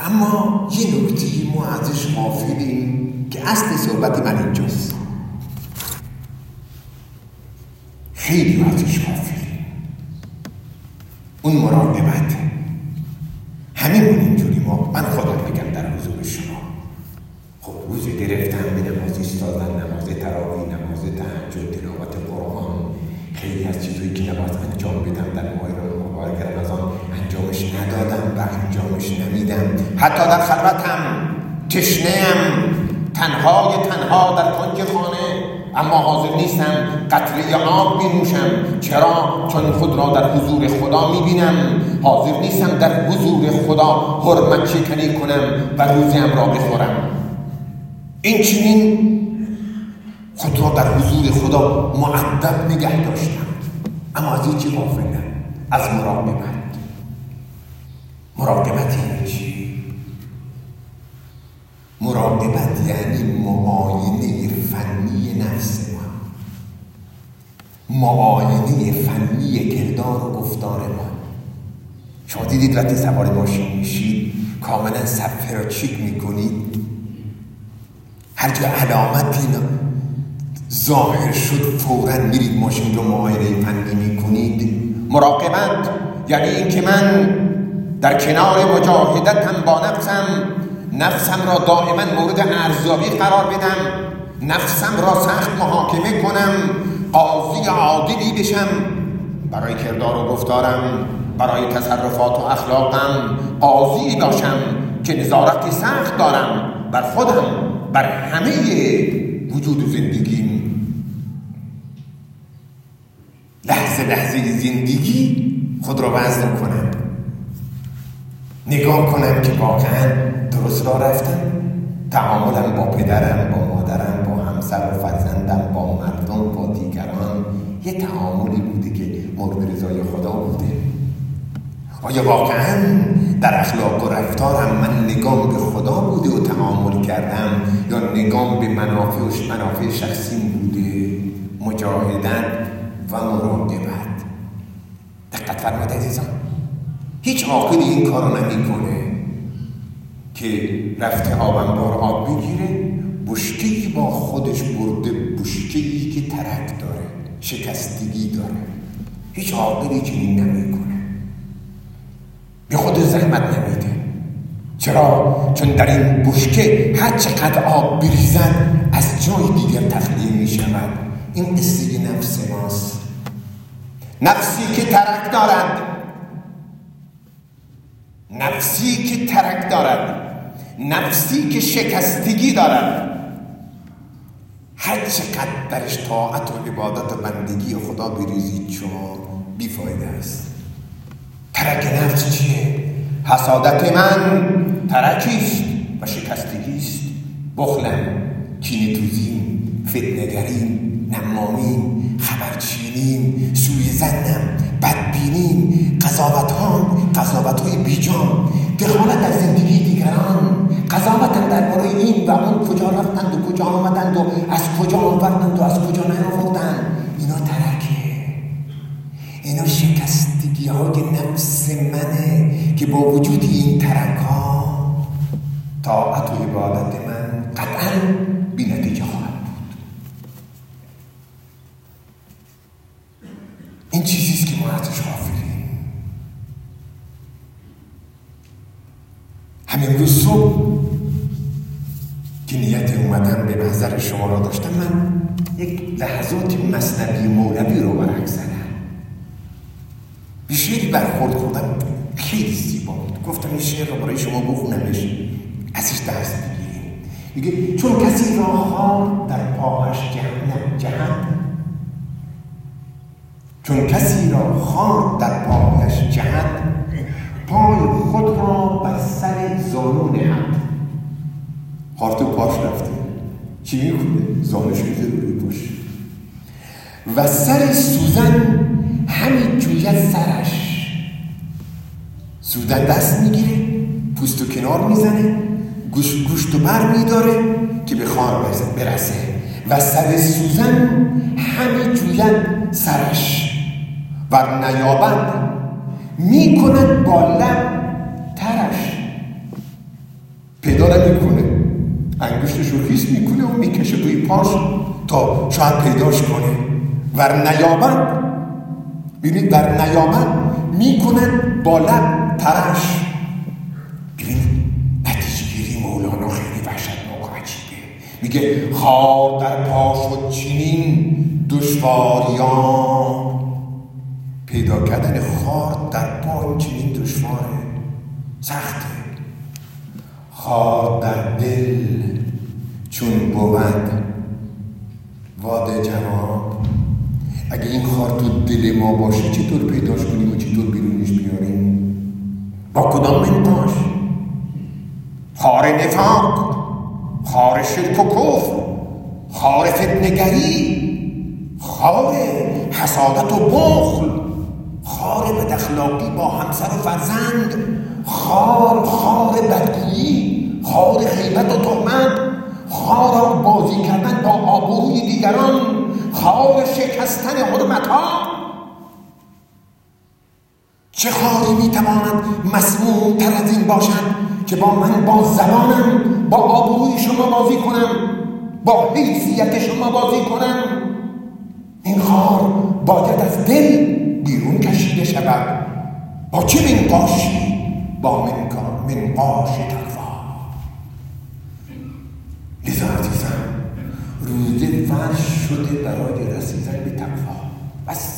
اما یه نکته ما ازش غافلیم که اصل صحبت من اینجاست. خیلی ازش غافلیم. اون مراقبت. همین اینجوری من خودم بگم در حضور شما. خب روزه گرفتم به نماز ایستادن، نماز تراویح، نماز تهجد، تلاوت قرآن، خیلی از چیزایی که نباید انجام بدم در ماه مبارک رمضان انجامش ندادم و انجامش نمیدم. حتی در خلوتم تشنه‌ام، تنها در کنج خانه، اما حاضر نیستم قطره آب بنوشم. چرا؟ چون خود را در حضور خدا میبینم. حاضر نیستم در حضور خدا حرمت شکنی کنم و روزیم را بخورم. این چنین خود را در حضور خدا مؤدب نگه داشتم. اما از این چی غافلم؟ از مراقبت یعنی چی؟ مراقبت یعنی معاینه فنی نفس ما، معاینه فنی کردار و گفتار ما. شما دیدید وقتی سوار ماشین میشید کاملا صفحه را چک میکنید، هر جا علامتی ظاهر شد فوراً میرید ماشین رو معاینه فنی میکنید. مراقبت یعنی این که من در کنار مجاهدتم با نفسم را دائما مورد ارزیابی قرار بدم، نفسم را سخت محاکمه کنم، قاضی عادلی بشم برای کردار و گفتارم، برای تصرفات و اخلاقم، قاضی باشم که نظارت سخت دارم بر خودم، بر همه وجود و زندگیم. لحظه زندگی خود را وزن کنم، نگاه کنم که واقعا درست را رفتم. تعاملم با پدرم، با مادرم، با همسر و فرزندم، با مردم، با دیگران یه تعاملی بوده که مورد رضای خدا بوده. آیا واقعا در اخلاق و رفتارم من نگام به خدا بوده و تعامل کردم یا نگام به منافع شخصی بوده؟ مجاهدت و مراقبت. دقت فرمایید عزیزان، هیچ عاقلی این کارو نمیکنه که رفته آبنبار آب بگیره، بشکه‌ای با خودش برده، بشکه‌ای که ترک داره، شکستگی داره. هیچ عاقلی چنین نمیکنه، به خود زحمت نمیده. چرا؟ چون در این بشکه هر چقدر آب بریزن از جای دیگر تخلیه می شود. این قصه نفس ماست. نفسی که ترک دارد، نفسی که ترک دارد، نفسی که شکستگی دارد، هر چقدر درش طاعت و عبادت و بندگی خدا بریزید شما بیفایده است. ترک نفس چیه؟ حسادت من ترکیست و شکستگیست. بخلم، کینه‌توزیم، فتنه‌گریم، نمامیم، خبرچینیم، سوء ظنم، بدبینیم، قضاوت‌های بیجان، دخالت در زندگی دیگران، قضاوت درباره این و اون، کجا رفتند و کجا آمدند و از کجا آوردند و از کجا نیاوردند. اینا ترکه، اینا شکستگی‌های نفس منه که با وجود این ترک‌ها طاعت و عبادت من قطعاً بی نتیجه خواهد بود. این چیزیست که ما ازش غافلیم. همین روز صبح که نیت اومدم به محضر شما را داشتم، من یک لحظات مثنوی مولوی رو برعکس زدم. به شعری برخورد کردم، خیلی زیبا بود. گفتم این شعر رو برای شما بخونمش، ازش درس بگیریم. میگه چون کسی را خار در پاهش چون کسی را خار در پاهش جهد، پای خود را بر سر زانو نهد. خار تو پاش رفته، چی میکنه؟ زانوش میزه روی پاش و سر سوزن همین جوید سرش. سوزن دست میگیره، پوست و کنار میزنه، گوشت و بر میداره که به خار برسه و سر سوزن همین جوید سرش. ور نیابد میکند با لب ترش. میکشه توی پاش تا شاید پیداش کنه. ور نیامد، ببینید ور نیامد میکنن با لب ترش. ببینید نتیجه گیری مولانا خیلی وحشتناک و عجیبه. میگه خار در پا شد چنین دشواریان. پیدا کردن خار در پا چنین دشواره، سخته. خار در دل چون بود واده جواب. اگه این خار تو دل ما باشه چطور پیداش کنیم و چطور بیرونش بیاریم؟ با کدام منتاش؟ خار نفاق، خار شرک و کفر، خار فتنگری، خار حسادت و بخل، خار بداخلاقی با همسر و فرزند، خار بدگویی، خار غیبت و تهمت، خار بازی کردن با آبروی دیگران، خار شکستن حرمت‌ها. چه خاری میتواند مسموم تر از این باشد که من با زبانم با آبروی شما بازی کنم، با حیثیت شما بازی کنم؟ این خار باید از دل بیرون کشیده شود. با چه منقاشی؟ با منقاش تقوا. لذا عزیزم روزه فرش شده برای رسیدن به تقوا. بس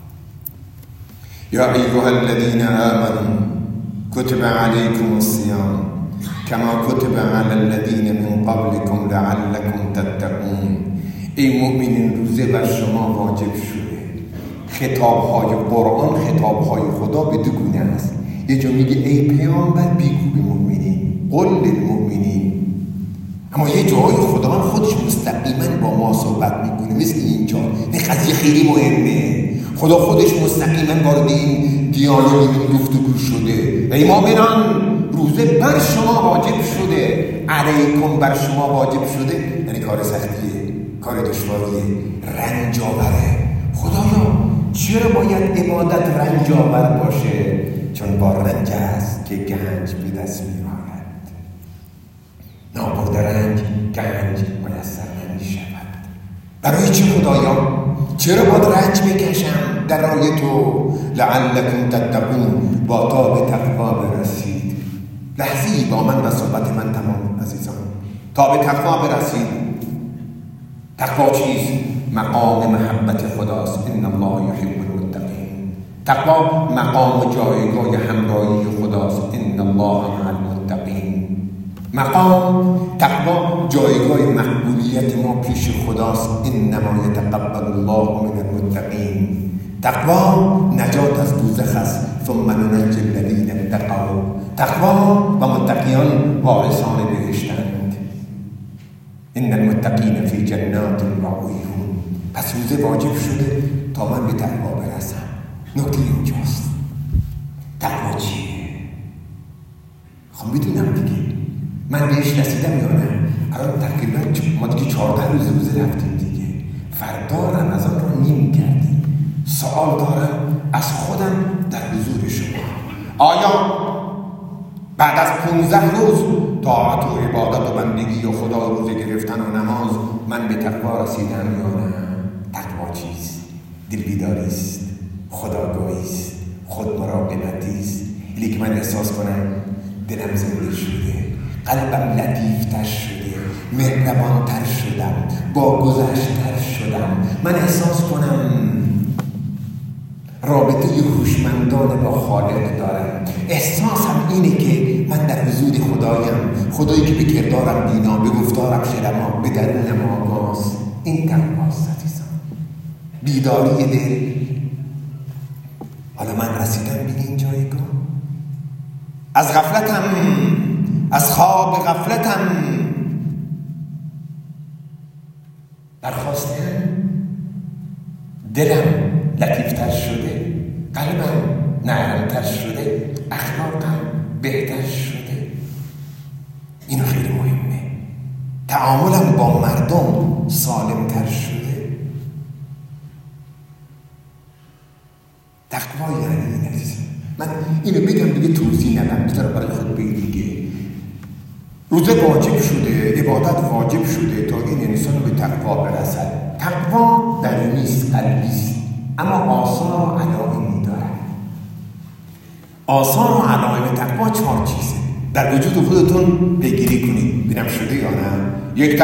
یا ایها الذین آمنوا کتب علیکم الصیام کما کتب علی الذین من قبلکم لعلکم تتقون. ای مؤمنین روزه بر شما واجب شده. خطاب‌های قرآن، خطاب‌های خدا به دو گونه است. یه جا میگه ای پیامبر بگو به مؤمنین، قل للمؤمنین. اما یه جای خدا هم خودش مستقیما با ما صحبت میکنه، مثل اینجا. این قضیه خیلی مهمه. خدا خودش مستقیما وارد این دیالوگ، این گفتگو شده. ای مؤمنان روزه بر شما واجب شده. علیکم بر شما واجب شده یعنی کار سختیه، کار دشواریه، رنج آوره. خدایا چرا باید عبادت رنج آور باشه؟ چون با رنج است که گنج به دست می آید. نابرد رنج گنج میسر نمی شود. برای چه خدایا؟ چرا باید رنج بکشم در راه تو؟ لعلکم تتقون، با تا به تقوا برسید. لحظه‌ای با من و صحبت من تمام عزیزان. تا به تقوا برسید. تقوا چیست؟ مقام محبت خداست. ان الله یحب المتقین. تقوا مقام و جایگاه همراهی خداست. ان الله مع المتقین. مقام تقوا جایگاه مقبولیت ما پیش خداست. انما یتقبل الله من المتقین. تقوا نجات از دوزخ است. ثم ننجی الذین اتقوا. تقوا و متقیان وارثان بهشتند. ان المتقین فی جنات و عیون. پس روزه واجب شده تا من به تقوا برسم. نکته اینجاست. تقوا چیه؟ خب میدونم دیگه من بهش رسیدم یا نه. الان تقریبا ما دیگه 14 روزه رفتیم دیگه. فردا رمضان رو نیم کردیم. سوال دارم از خودم در حضور شما. آیا بعد از 15 روز طاعت و عبادت و بندگی و خدا روزه گرفتن و نماز من به تقوا رسیدم یا نه؟ تقوا چیست؟ دلبیداری است، خداگاهی است، خود مراقبتی است. اینی که من احساس کنم دلم زنده شده، قلبم لطیفتر شده، مهربانتر شدم، با گذشتر شدم. من احساس کنم رابطه هوشمندانه با خالق دارم. احساسم اینه که من در حضور خدایم، خدایی که به کردارم بینا، به گفتارم شنوا، به درونم آگاز. این تقواست عزیزان، بیداری دل. حالا من رسیدم به این جایگاه. از غفلتم، از خواب غفلتم برخواستم. دلم لطیفتر شده، قلبم نرمتر شده، اخلاقم بهتر شده. اینو خیلی مهمه. تعاملم با مردم سالمتر شده. تقوا یعنی این. من اینو بگم دیگه توضیح ندم، بذار برای خود بگی دیگه. روزه واجب شده، عبادت واجب شده تا این انسان به تقوا برسد. تقوا درونی است، قلبی است، اما آثار و علائمی دارد. آثار و علائم تقوا 4 چیزه. در وجود خودتون پیگیری کنید ببینم شده یا نه. یک،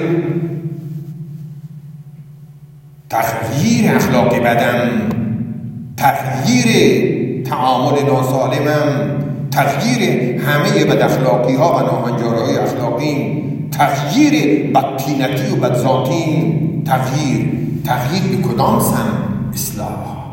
تغییر اخلاق بدن، تغییر تعامل ناسالمم، تغییر همه بد اخلاقی ها و ناهنجارهای اخلاقی، تغییر بدطینتی و بدذاتین، تغییر به کدام سم؟ اصلاح،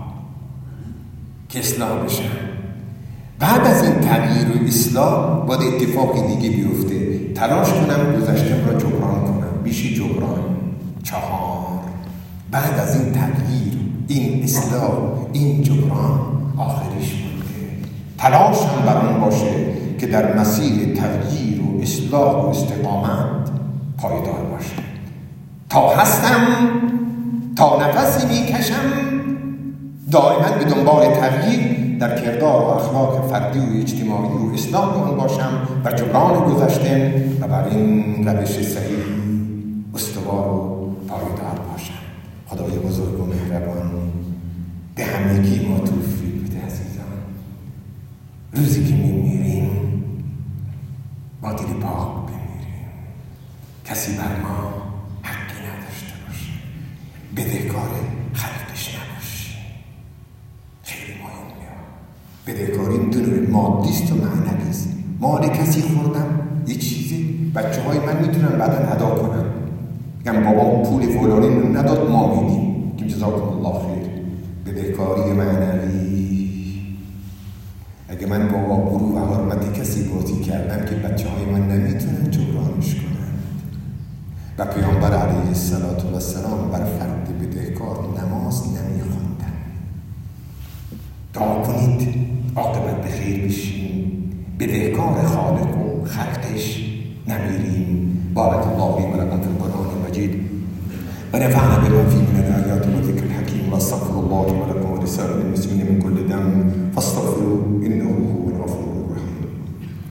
که اصلاح بشن. بعد از این تغییر و اصلاح باید اتفاقی دیگه بیفته، تلاش کنم گذشتم را جبران کنم، بیشی جبران. 4، بعد از این تغییر، این اصلاح، این جبران، آخریش بوده تلاشم بر آن باشه که در مسیر تغییر و اصلاح و استقامت پایدار باشه. تا هستم، تا نفسی میکشم، دائما به دنبال تغییر در کردار و اخلاق فردی و اجتماعی و اصلاح آن باشم و جبران گذشته و بر این روش صحیح استوار و پایدار باشم. خدای بزرگ و مهربان به همگی ما توفیق بده عزیزان. روزی که میمیریم با دل پاک بمیریم، کسی بر ما حقی نداشته باشه، بدهکار خلقش نباشی. خیلی مهمه. بدهکاری دونه مادیست و معنویست. مال کسی خوردم یه چیزی، بچه های من میتونن بعدا ادا کنن، میگم بابا پول فلانی نداد ما میدیم، که جزاکم الله خیر. بدهکاری معنوی، اگه من با غرور و حرمت کسی بازی کردم که بچه های من نمیتونن جبرانش کنن. و پیامبر علیه السلام بر فرد بدهکار نماز نمیخوندن. دعا کنید عاقبت به خیر بشیم، بدهکار خالق و خلقش نمیریم. بارک الله لي ولكم في القرآن المجيد ونفعنا بما فيه من الآيات